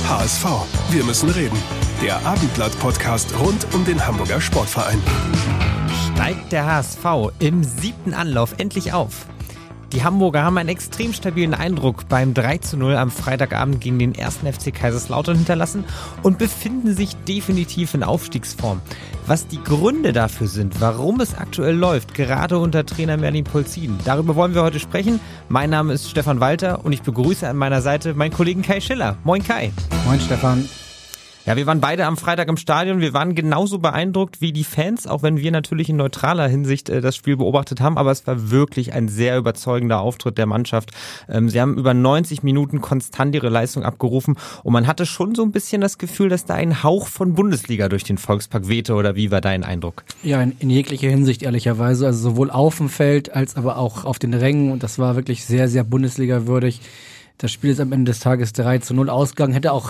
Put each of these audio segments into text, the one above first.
HSV, wir müssen reden. Der Abendblatt-Podcast rund um den Hamburger Sportverein. Steigt der HSV im 7. Anlauf endlich auf? Die Hamburger haben einen extrem stabilen Eindruck beim 3:0 am Freitagabend gegen den 1. FC Kaiserslautern hinterlassen und befinden sich definitiv in Aufstiegsform. Was die Gründe dafür sind, warum es aktuell läuft, gerade unter Trainer Merlin Polzin, darüber wollen wir heute sprechen. Mein Name ist Stefan Walter und ich begrüße an meiner Seite meinen Kollegen Kai Schiller. Moin Kai. Moin Stefan. Ja, wir waren beide am Freitag im Stadion. Wir waren genauso beeindruckt wie die Fans, auch wenn wir natürlich in neutraler Hinsicht das Spiel beobachtet haben. Aber es war wirklich ein sehr überzeugender Auftritt der Mannschaft. Sie haben über 90 Minuten konstant ihre Leistung abgerufen. Und man hatte schon so ein bisschen das Gefühl, dass da ein Hauch von Bundesliga durch den Volkspark wehte. Oder wie war dein Eindruck? Ja, in jeglicher Hinsicht ehrlicherweise. Also sowohl auf dem Feld als aber auch auf den Rängen. Und das war wirklich sehr, sehr Bundesliga-würdig. Das Spiel ist am Ende des Tages 3:0 ausgegangen. Hätte auch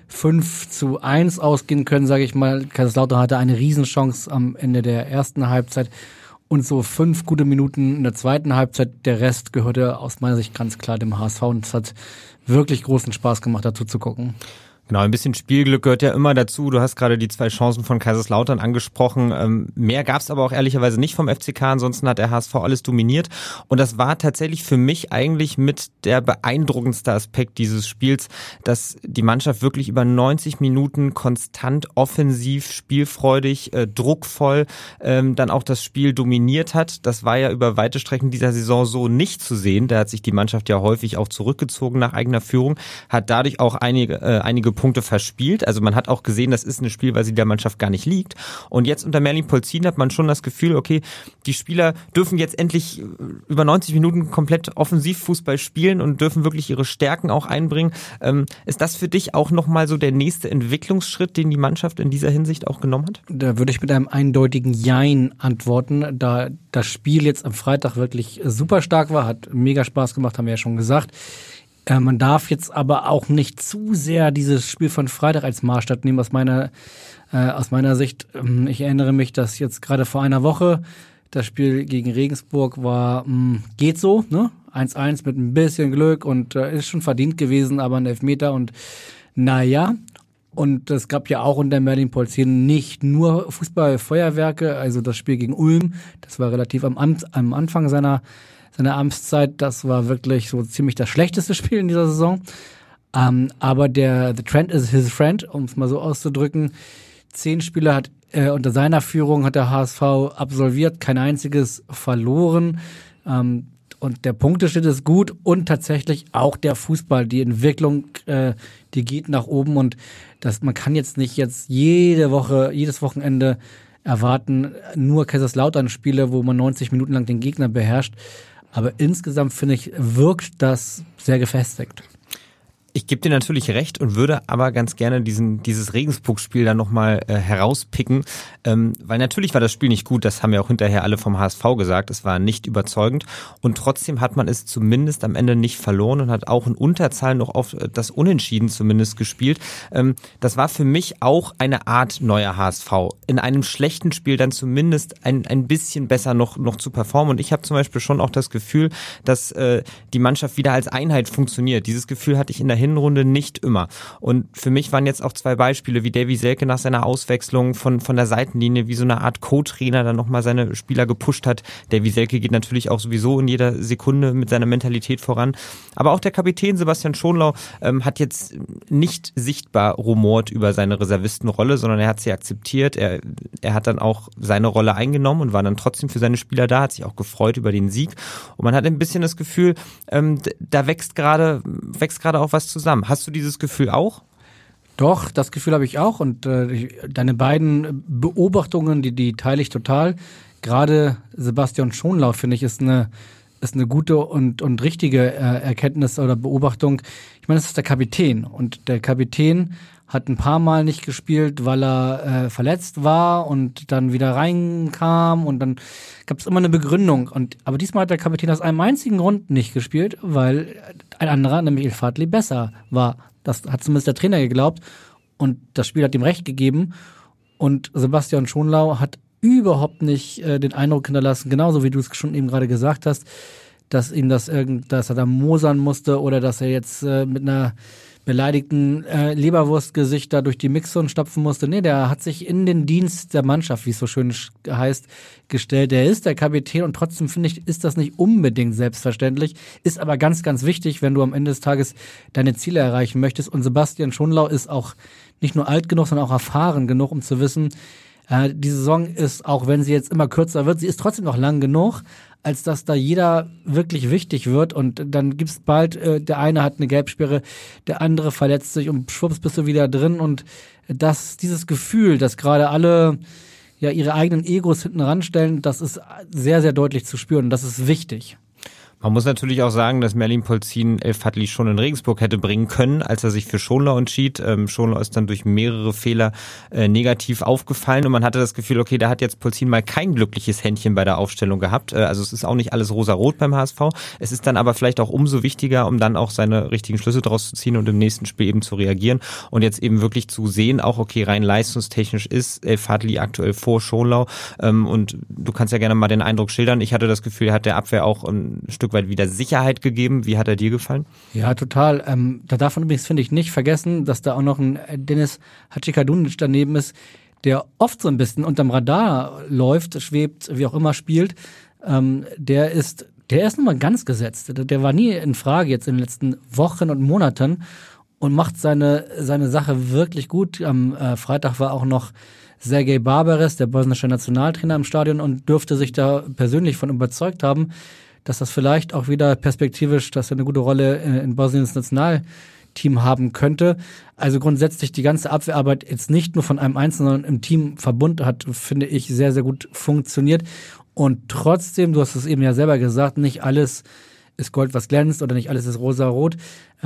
5:1 ausgehen können, sage ich mal. Kaiserslautern hatte eine Riesenchance am Ende der ersten Halbzeit und so 5 gute Minuten in der zweiten Halbzeit. Der Rest gehörte aus meiner Sicht ganz klar dem HSV und es hat wirklich großen Spaß gemacht, dazu zu gucken. Genau, ein bisschen Spielglück gehört ja immer dazu. Du hast gerade die 2 Chancen von Kaiserslautern angesprochen. Mehr gab es aber auch ehrlicherweise nicht vom FCK. Ansonsten hat der HSV alles dominiert. Und das war tatsächlich für mich eigentlich mit der beeindruckendste Aspekt dieses Spiels, dass die Mannschaft wirklich über 90 Minuten konstant offensiv, spielfreudig, druckvoll dann auch das Spiel dominiert hat. Das war ja über weite Strecken dieser Saison so nicht zu sehen. Da hat sich die Mannschaft ja häufig auch zurückgezogen nach eigener Führung, hat dadurch auch einige Punkte verspielt. Also man hat auch gesehen, das ist eine Spielweise, die der Mannschaft gar nicht liegt. Und jetzt unter Merlin Polzin hat man schon das Gefühl, okay, die Spieler dürfen jetzt endlich über 90 Minuten komplett Offensivfußball spielen und dürfen wirklich ihre Stärken auch einbringen. Ist das für dich auch nochmal so der nächste Entwicklungsschritt, den die Mannschaft in dieser Hinsicht auch genommen hat? Da würde ich mit einem eindeutigen Jein antworten, da das Spiel jetzt am Freitag wirklich super stark war, hat mega Spaß gemacht, haben wir ja schon gesagt. Man darf jetzt aber auch nicht zu sehr dieses Spiel von Freitag als Maßstab nehmen, aus meiner Sicht. Ich erinnere mich, dass jetzt gerade vor einer Woche das Spiel gegen Regensburg war, geht so, ne? 1:1 mit ein bisschen Glück und ist schon verdient gewesen, aber ein Elfmeter und naja. Und es gab ja auch unter Merlin Polzin nicht nur Fußballfeuerwerke, also das Spiel gegen Ulm, das war relativ am Anfang seiner Amtszeit, das war wirklich so ziemlich das schlechteste Spiel in dieser Saison. Aber the trend is his friend, um es mal so auszudrücken. 10 Spiele hat unter seiner Führung hat der HSV absolviert, kein einziges verloren. Und der Punkteschnitt ist gut und tatsächlich auch der Fußball, die Entwicklung, die geht nach oben und man kann jetzt nicht jedes Wochenende erwarten, nur Kaiserslautern-Spiele, wo man 90 Minuten lang den Gegner beherrscht. Aber insgesamt, finde ich, wirkt das sehr gefestigt. Ich gebe dir natürlich recht und würde aber ganz gerne dieses Regensburg-Spiel dann nochmal herauspicken, weil natürlich war das Spiel nicht gut, das haben ja auch hinterher alle vom HSV gesagt, es war nicht überzeugend und trotzdem hat man es zumindest am Ende nicht verloren und hat auch in Unterzahl noch auf das Unentschieden zumindest gespielt. Das war für mich auch eine Art neuer HSV, in einem schlechten Spiel dann zumindest ein bisschen besser noch zu performen und ich habe zum Beispiel schon auch das Gefühl, dass die Mannschaft wieder als Einheit funktioniert. Dieses Gefühl hatte ich in der Hinrunde nicht immer. Und für mich waren jetzt auch 2 Beispiele, wie Davy Selke nach seiner Auswechslung von der Seitenlinie, wie so eine Art Co-Trainer dann nochmal seine Spieler gepusht hat. Davy Selke geht natürlich auch sowieso in jeder Sekunde mit seiner Mentalität voran. Aber auch der Kapitän Sebastian Schonlau hat jetzt nicht sichtbar rumort über seine Reservistenrolle, sondern er hat sie akzeptiert. Er hat dann auch seine Rolle eingenommen und war dann trotzdem für seine Spieler da, hat sich auch gefreut über den Sieg. Und man hat ein bisschen das Gefühl, da wächst gerade auch was zusammen. Hast du dieses Gefühl auch? Doch, das Gefühl habe ich auch und deine beiden Beobachtungen, die teile ich total. Gerade Sebastian Schonlau, finde ich, ist eine gute und richtige Erkenntnis oder Beobachtung. Ich meine, das ist der Kapitän und der Kapitän hat ein paar Mal nicht gespielt, weil er verletzt war und dann wieder reinkam und dann gab es immer eine Begründung. Aber diesmal hat der Kapitän aus einem einzigen Grund nicht gespielt, weil ein anderer, nämlich El Fadli, besser war. Das hat zumindest der Trainer geglaubt und das Spiel hat ihm recht gegeben. Und Sebastian Schonlau hat überhaupt nicht den Eindruck hinterlassen, genauso wie du es schon eben gerade gesagt hast, dass ihm dass er da mosern musste oder dass er jetzt mit beleidigten Leberwurstgesichter durch die Mixzone stapfen musste. Nee, der hat sich in den Dienst der Mannschaft, wie es so schön heißt, gestellt. Der ist der Kapitän und trotzdem, finde ich, ist das nicht unbedingt selbstverständlich, ist aber ganz, ganz wichtig, wenn du am Ende des Tages deine Ziele erreichen möchtest. Und Sebastian Schonlau ist auch nicht nur alt genug, sondern auch erfahren genug, um zu wissen, die Saison ist, auch wenn sie jetzt immer kürzer wird, sie ist trotzdem noch lang genug, als dass da jeder wirklich wichtig wird und dann gibt's bald, der eine hat eine Gelbsperre, der andere verletzt sich und schwupps bist du wieder drin und dieses Gefühl, dass gerade alle ja ihre eigenen Egos hinten ranstellen, das ist sehr, sehr deutlich zu spüren und das ist wichtig. Man muss natürlich auch sagen, dass Merlin Polzin El Fadli schon in Regensburg hätte bringen können, als er sich für Schonlau entschied. Schonlau ist dann durch mehrere Fehler negativ aufgefallen und man hatte das Gefühl, okay, da hat jetzt Polzin mal kein glückliches Händchen bei der Aufstellung gehabt. Also es ist auch nicht alles rosa-rot beim HSV. Es ist dann aber vielleicht auch umso wichtiger, um dann auch seine richtigen Schlüsse draus zu ziehen und im nächsten Spiel eben zu reagieren und jetzt eben wirklich zu sehen, auch okay, rein leistungstechnisch ist El Fadli aktuell vor Schonlau und du kannst ja gerne mal den Eindruck schildern. Ich hatte das Gefühl, er hat der Abwehr auch ein Stück weit wieder Sicherheit gegeben. Wie hat er dir gefallen? Ja, total. Da darf man übrigens, finde ich, nicht vergessen, dass da auch noch ein Dennis Hadzikadunic daneben ist, der oft so ein bisschen unterm Radar läuft, schwebt, wie auch immer spielt. Der ist nun mal ganz gesetzt. Der war nie in Frage jetzt in den letzten Wochen und Monaten und macht seine Sache wirklich gut. Am Freitag war auch noch Sergej Barbares, der bosnische Nationaltrainer im Stadion und dürfte sich da persönlich von überzeugt haben, dass das vielleicht auch wieder perspektivisch, dass er eine gute Rolle in Bosniens Nationalteam haben könnte. Also grundsätzlich die ganze Abwehrarbeit jetzt nicht nur von einem Einzelnen, sondern im Teamverbund hat, finde ich, sehr, sehr gut funktioniert. Und trotzdem, du hast es eben ja selber gesagt, nicht alles ist Gold, was glänzt oder nicht alles ist rosa-rot.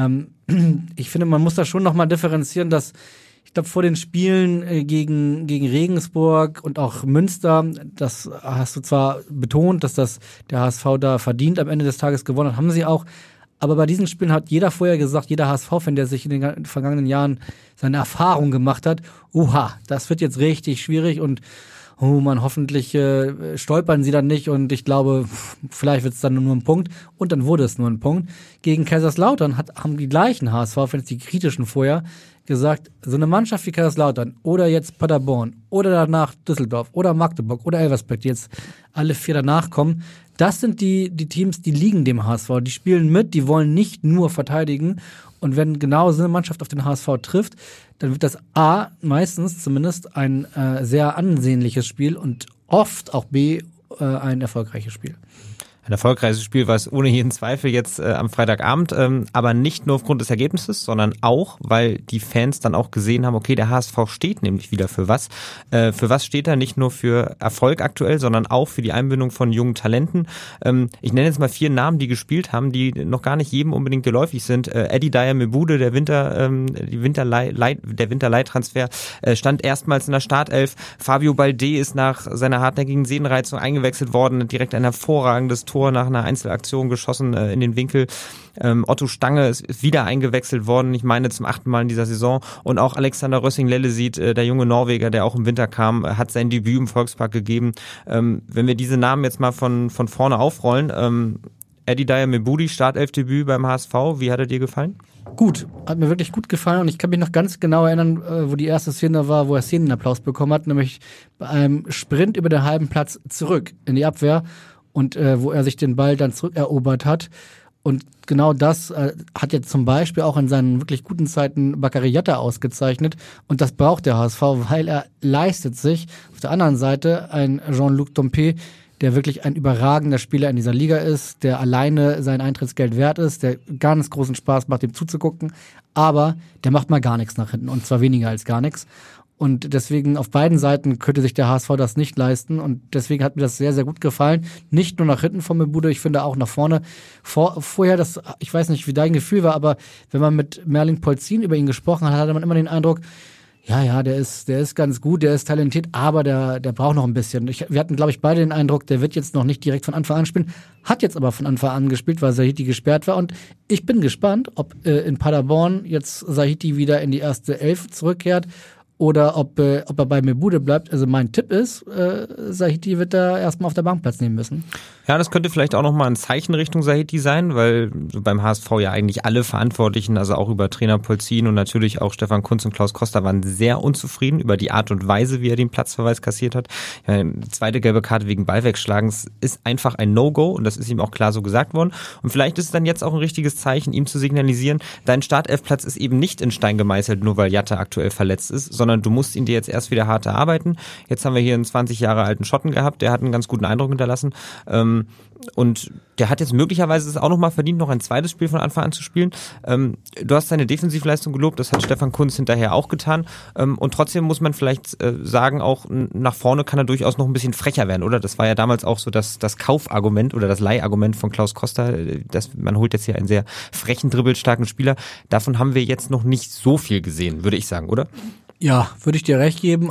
Ich finde, man muss da schon nochmal differenzieren, dass ich glaube, vor den Spielen gegen Regensburg und auch Münster, das hast du zwar betont, dass der HSV da verdient am Ende des Tages gewonnen hat, haben sie auch. Aber bei diesen Spielen hat jeder vorher gesagt, jeder HSV-Fan, der sich in den vergangenen Jahren seine Erfahrung gemacht hat, das wird jetzt richtig schwierig und hoffentlich stolpern sie dann nicht und ich glaube, vielleicht wird es dann nur ein Punkt und dann wurde es nur ein Punkt. Gegen Kaiserslautern haben die gleichen HSV-Fans, die kritischen vorher, gesagt, so eine Mannschaft wie Kaiserslautern oder jetzt Paderborn oder danach Düsseldorf oder Magdeburg oder Elversberg, die jetzt alle 4 danach kommen, das sind die Teams, die liegen dem HSV, die spielen mit, die wollen nicht nur verteidigen und wenn genau so eine Mannschaft auf den HSV trifft, dann wird das A, meistens zumindest ein sehr ansehnliches Spiel und oft auch B, ein erfolgreiches Spiel. Ein erfolgreiches Spiel war es ohne jeden Zweifel jetzt am Freitagabend, aber nicht nur aufgrund des Ergebnisses, sondern auch, weil die Fans dann auch gesehen haben, okay, der HSV steht nämlich wieder für was. Für was steht er? Nicht nur für Erfolg aktuell, sondern auch für die Einbindung von jungen Talenten. Ich nenne jetzt mal 4 Namen, die gespielt haben, die noch gar nicht jedem unbedingt geläufig sind. Eddie Dyer Mebude, der Winterleihtransfer, stand erstmals in der Startelf. Fabio Balde ist nach seiner hartnäckigen Sehnenreizung eingewechselt worden, direkt ein hervorragendes Tor nach einer Einzelaktion geschossen in den Winkel. Otto Stange ist wieder eingewechselt worden, ich meine zum 8. Mal in dieser Saison. Und auch Alexander Rössing-Lellesit, der junge Norweger, der auch im Winter kam, hat sein Debüt im Volkspark gegeben. Wenn wir diese Namen jetzt mal von vorne aufrollen, Eddie Dyer Mebude, Startelfdebüt beim HSV, wie hat er dir gefallen? Gut, hat mir wirklich gut gefallen und ich kann mich noch ganz genau erinnern, wo die erste Szene war, wo er Szenenapplaus bekommen hat, nämlich bei einem Sprint über den halben Platz zurück in die Abwehr. Und wo er sich den Ball dann zurückerobert hat. Und genau das hat jetzt zum Beispiel auch in seinen wirklich guten Zeiten Bakary Yatta ausgezeichnet. Und das braucht der HSV, weil er leistet sich auf der anderen Seite ein Jean-Luc Dompe, der wirklich ein überragender Spieler in dieser Liga ist, der alleine sein Eintrittsgeld wert ist, der ganz großen Spaß macht, ihm zuzugucken. Aber der macht mal gar nichts nach hinten und zwar weniger als gar nichts. Und deswegen auf beiden Seiten könnte sich der HSV das nicht leisten. Und deswegen hat mir das sehr, sehr gut gefallen. Nicht nur nach hinten von Mebude, ich finde auch nach vorne. Vorher, ich weiß nicht, wie dein Gefühl war, aber wenn man mit Merlin Polzin über ihn gesprochen hat, hatte man immer den Eindruck, ja, der ist ganz gut, der ist talentiert, aber der braucht noch ein bisschen. Wir hatten, glaube ich, beide den Eindruck, der wird jetzt noch nicht direkt von Anfang an spielen, hat jetzt aber von Anfang an gespielt, weil Sahiti gesperrt war. Und ich bin gespannt, ob in Paderborn jetzt Sahiti wieder in die erste 11 zurückkehrt oder ob er bei Mebude bleibt. Also mein Tipp ist, Sahiti wird da erstmal auf der Bank Platz nehmen müssen. Ja, das könnte vielleicht auch nochmal ein Zeichen Richtung Sahiti sein, weil so beim HSV ja eigentlich alle Verantwortlichen, also auch über Trainer Polzin und natürlich auch Stefan Kuntz und Klaus Koster, waren sehr unzufrieden über die Art und Weise, wie er den Platzverweis kassiert hat. Ja, die zweite gelbe Karte wegen Ballwegschlagens ist einfach ein No-Go und das ist ihm auch klar so gesagt worden. Und vielleicht ist es dann jetzt auch ein richtiges Zeichen, ihm zu signalisieren, dein Startelfplatz ist eben nicht in Stein gemeißelt, nur weil Jatta aktuell verletzt ist, sondern du musst ihn dir jetzt erst wieder hart erarbeiten. Jetzt haben wir hier einen 20 Jahre alten Schotten gehabt, der hat einen ganz guten Eindruck hinterlassen. Und der hat jetzt möglicherweise es auch nochmal verdient, noch ein zweites Spiel von Anfang an zu spielen. Du hast seine Defensivleistung gelobt, das hat Stefan Kuntz hinterher auch getan. Und trotzdem muss man vielleicht sagen, auch nach vorne kann er durchaus noch ein bisschen frecher werden, oder? Das war ja damals auch so das Kaufargument oder das Leihargument von Klaus Koster. Man holt jetzt hier einen sehr frechen, dribbelstarken Spieler. Davon haben wir jetzt noch nicht so viel gesehen, würde ich sagen, oder? Ja, würde ich dir recht geben.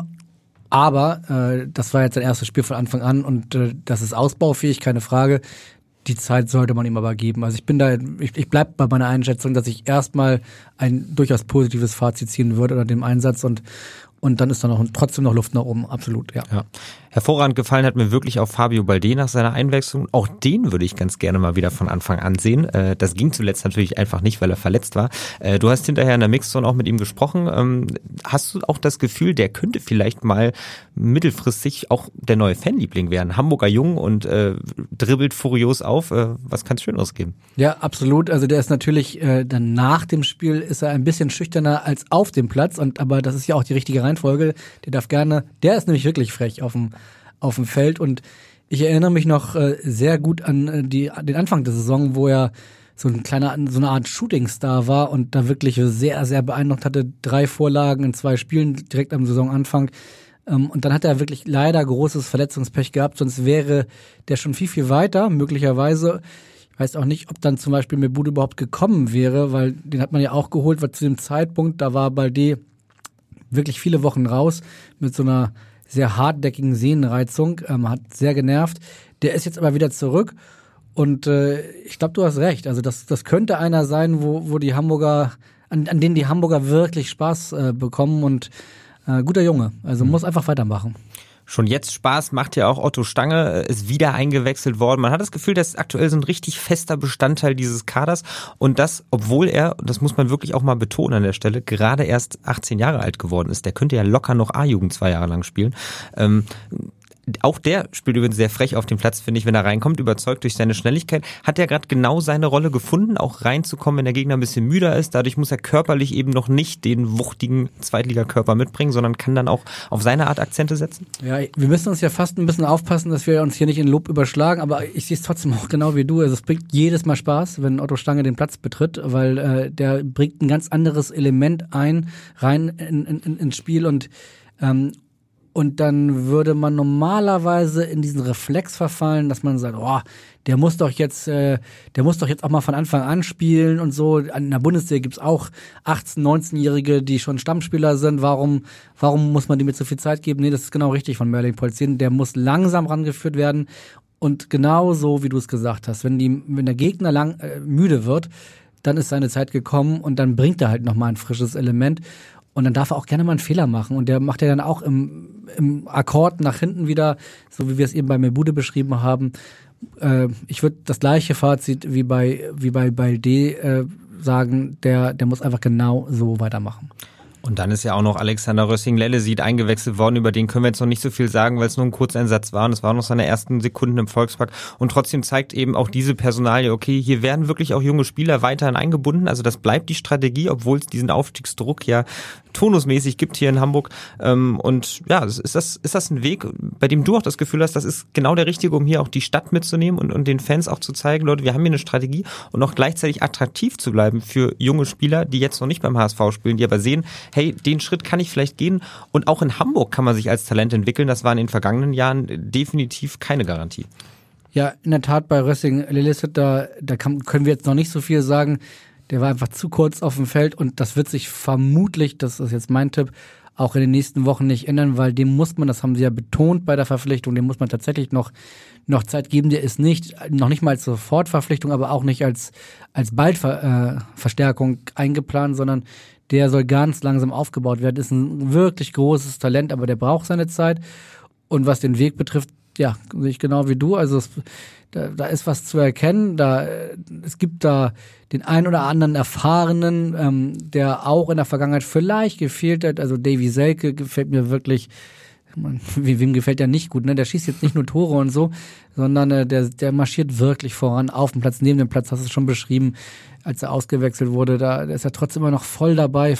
Aber das war jetzt sein erstes Spiel von Anfang an und das ist ausbaufähig, keine Frage. Die Zeit sollte man ihm aber geben. Also ich bleib bei meiner Einschätzung, dass ich erstmal ein durchaus positives Fazit ziehen würde unter dem Einsatz und dann ist da trotzdem noch Luft nach oben, absolut, ja. Hervorragend gefallen hat mir wirklich auch Fabio Balde nach seiner Einwechslung. Auch den würde ich ganz gerne mal wieder von Anfang an sehen. Das ging zuletzt natürlich einfach nicht, weil er verletzt war. Du hast hinterher in der Mixzone auch mit ihm gesprochen. Hast du auch das Gefühl, der könnte vielleicht mal mittelfristig auch der neue Fanliebling werden? Hamburger Jung und dribbelt furios auf. Was kann es Schöneres geben? Ja, absolut. Also der ist natürlich, dann nach dem Spiel ist er ein bisschen schüchterner als auf dem Platz. Aber das ist ja auch die richtige Reihenfolge. Der ist nämlich wirklich frech auf dem Feld und ich erinnere mich noch sehr gut an den Anfang der Saison, wo er so eine Art Shootingstar war und da wirklich sehr, sehr beeindruckt hatte. 3 Vorlagen in 2 Spielen direkt am Saisonanfang. Und dann hat er wirklich leider großes Verletzungspech gehabt, sonst wäre der schon viel, viel weiter, möglicherweise. Ich weiß auch nicht, ob dann zum Beispiel Mebude überhaupt gekommen wäre, weil den hat man ja auch geholt, weil zu dem Zeitpunkt, da war Balde wirklich viele Wochen raus mit so einer sehr hartnäckigen Sehnenreizung, hat sehr genervt. Der ist jetzt aber wieder zurück und ich glaube, du hast recht. Also das könnte einer sein, wo die Hamburger, an denen die Hamburger wirklich Spaß bekommen und guter Junge. Also muss einfach weitermachen. Schon jetzt Spaß macht ja auch Otto Stange, ist wieder eingewechselt worden. Man hat das Gefühl, das ist aktuell so ein richtig fester Bestandteil dieses Kaders und das, obwohl er, das muss man wirklich auch mal betonen an der Stelle, gerade erst 18 Jahre alt geworden ist. Der könnte ja locker noch A-Jugend 2 Jahre lang spielen. Auch der spielt übrigens sehr frech auf dem Platz, finde ich, wenn er reinkommt, überzeugt durch seine Schnelligkeit. Hat er gerade genau seine Rolle gefunden, auch reinzukommen, wenn der Gegner ein bisschen müder ist. Dadurch muss er körperlich eben noch nicht den wuchtigen Zweitligakörper mitbringen, sondern kann dann auch auf seine Art Akzente setzen. Ja, wir müssen uns ja fast ein bisschen aufpassen, dass wir uns hier nicht in Lob überschlagen, aber ich sehe es trotzdem auch genau wie du. Also es bringt jedes Mal Spaß, wenn Otto Stange den Platz betritt, weil der bringt ein ganz anderes Element rein ins Spiel und dann würde man normalerweise in diesen Reflex verfallen, dass man sagt, der muss doch jetzt auch mal von Anfang an spielen und so. In der Bundesliga gibt's auch 18-, 19-Jährige, die schon Stammspieler sind. Warum muss man dem jetzt so viel Zeit geben? Nee, das ist genau richtig von Merlin Polzin. Der muss langsam rangeführt werden. Und genau so, wie du es gesagt hast, wenn der Gegner müde wird, dann ist seine Zeit gekommen und dann bringt er halt nochmal ein frisches Element. Und dann darf er auch gerne mal einen Fehler machen. Und der macht ja dann auch im Akkord nach hinten wieder, so wie wir es eben bei Mebude beschrieben haben. Ich würde das gleiche Fazit wie bei Balde sagen, der muss einfach genau so weitermachen. Und dann ist ja auch noch Alexander Rössing-Lellesit eingewechselt worden, über den können wir jetzt noch nicht so viel sagen, weil es nur ein Kurzeinsatz war und es waren noch seine ersten Sekunden im Volkspark und trotzdem zeigt eben auch diese Personalie, okay, hier werden wirklich auch junge Spieler weiterhin eingebunden, also das bleibt die Strategie, obwohl es diesen Aufstiegsdruck ja turnusmäßig gibt hier in Hamburg und ja, ist das ein Weg, bei dem du auch das Gefühl hast, das ist genau der richtige, um hier auch die Stadt mitzunehmen und den Fans auch zu zeigen, Leute, wir haben hier eine Strategie und auch gleichzeitig attraktiv zu bleiben für junge Spieler, die jetzt noch nicht beim HSV spielen, die aber sehen, hey, den Schritt kann ich vielleicht gehen und auch in Hamburg kann man sich als Talent entwickeln, das war in den vergangenen Jahren definitiv keine Garantie. Ja, in der Tat bei Rössing-Lellesit, da können wir jetzt noch nicht so viel sagen, der war einfach zu kurz auf dem Feld und das wird sich vermutlich, das ist jetzt mein Tipp, auch in den nächsten Wochen nicht ändern, weil dem muss man, das haben sie ja betont bei der Verpflichtung, dem muss man tatsächlich noch Zeit geben. Der ist noch nicht mal als Sofortverpflichtung, aber auch nicht als Baldverstärkung eingeplant, sondern der soll ganz langsam aufgebaut werden. Ist ein wirklich großes Talent, aber der braucht seine Zeit. Und was den Weg betrifft, ja, sehe ich genau wie du. Also da ist was zu erkennen. Es gibt da den einen oder anderen Erfahrenen, der auch in der Vergangenheit vielleicht gefehlt hat. Also Davy Selke gefällt mir wirklich. Wem gefällt der nicht gut, ne? Der schießt jetzt nicht nur Tore und so, sondern der marschiert wirklich voran auf dem Platz, neben dem Platz, hast du es schon beschrieben, als er ausgewechselt wurde, da ist er trotzdem immer noch voll dabei.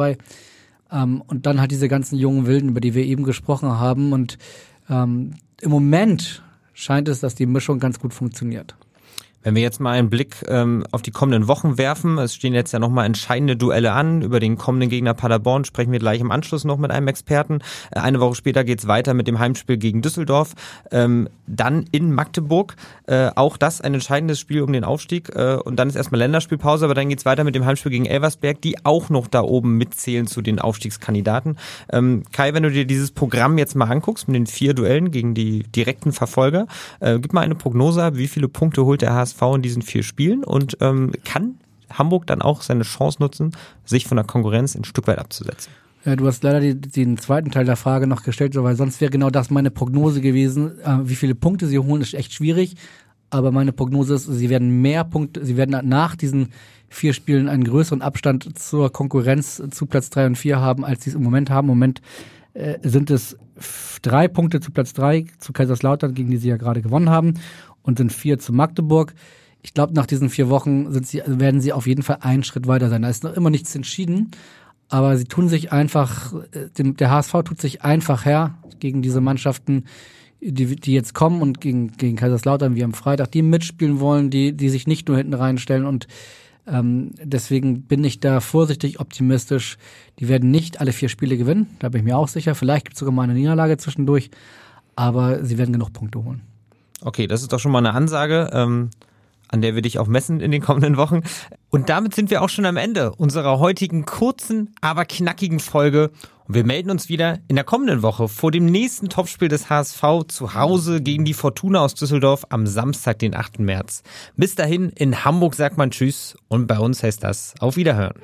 Und dann halt diese ganzen jungen Wilden, über die wir eben gesprochen haben. Und im Moment scheint es, dass die Mischung ganz gut funktioniert. Wenn wir jetzt mal einen Blick auf die kommenden Wochen werfen, es stehen jetzt ja nochmal entscheidende Duelle an. Über den kommenden Gegner Paderborn sprechen wir gleich im Anschluss noch mit einem Experten. Eine Woche später geht's weiter mit dem Heimspiel gegen Düsseldorf. Dann in Magdeburg, auch das ein entscheidendes Spiel um den Aufstieg. Und dann ist erstmal Länderspielpause, aber dann geht's weiter mit dem Heimspiel gegen Elversberg, die auch noch da oben mitzählen zu den Aufstiegskandidaten. Kai, wenn du dir dieses Programm jetzt mal anguckst, mit den 4 Duellen gegen die direkten Verfolger, gib mal eine Prognose ab, wie viele Punkte holt der HSV in diesen 4 Spielen und kann Hamburg dann auch seine Chance nutzen, sich von der Konkurrenz ein Stück weit abzusetzen? Ja, du hast leider den zweiten Teil der Frage noch gestellt, weil sonst wäre genau das meine Prognose gewesen. Wie viele Punkte sie holen, ist echt schwierig, aber meine Prognose ist, sie werden mehr Punkte, sie werden nach diesen 4 Spielen einen größeren Abstand zur Konkurrenz zu Platz 3 und 4 haben, als sie es im Moment haben. Im Moment sind es 3 Punkte zu Platz 3, zu Kaiserslautern, gegen die sie ja gerade gewonnen haben, und sind 4 zu Magdeburg. Ich glaube, nach diesen 4 Wochen werden sie auf jeden Fall einen Schritt weiter sein. Da ist noch immer nichts entschieden, aber sie tun sich einfach, der HSV tut sich einfach her gegen diese Mannschaften, die jetzt kommen und gegen Kaiserslautern wie am Freitag, die mitspielen wollen, die sich nicht nur hinten reinstellen, und deswegen bin ich da vorsichtig optimistisch. Die werden nicht alle 4 Spiele gewinnen, da bin ich mir auch sicher. Vielleicht gibt es sogar mal eine Niederlage zwischendurch, aber sie werden genug Punkte holen. Okay, das ist doch schon mal eine Ansage, an der wir dich auch messen in den kommenden Wochen. Und damit sind wir auch schon am Ende unserer heutigen kurzen, aber knackigen Folge. Und wir melden uns wieder in der kommenden Woche vor dem nächsten Topspiel des HSV zu Hause gegen die Fortuna aus Düsseldorf am Samstag, den 8. März. Bis dahin, in Hamburg sagt man Tschüss und bei uns heißt das Auf Wiederhören.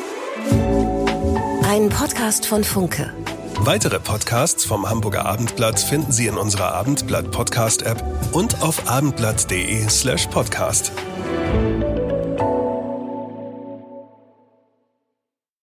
Ein Podcast von Funke. Weitere Podcasts vom Hamburger Abendblatt finden Sie in unserer Abendblatt-Podcast-App und auf abendblatt.de/podcast.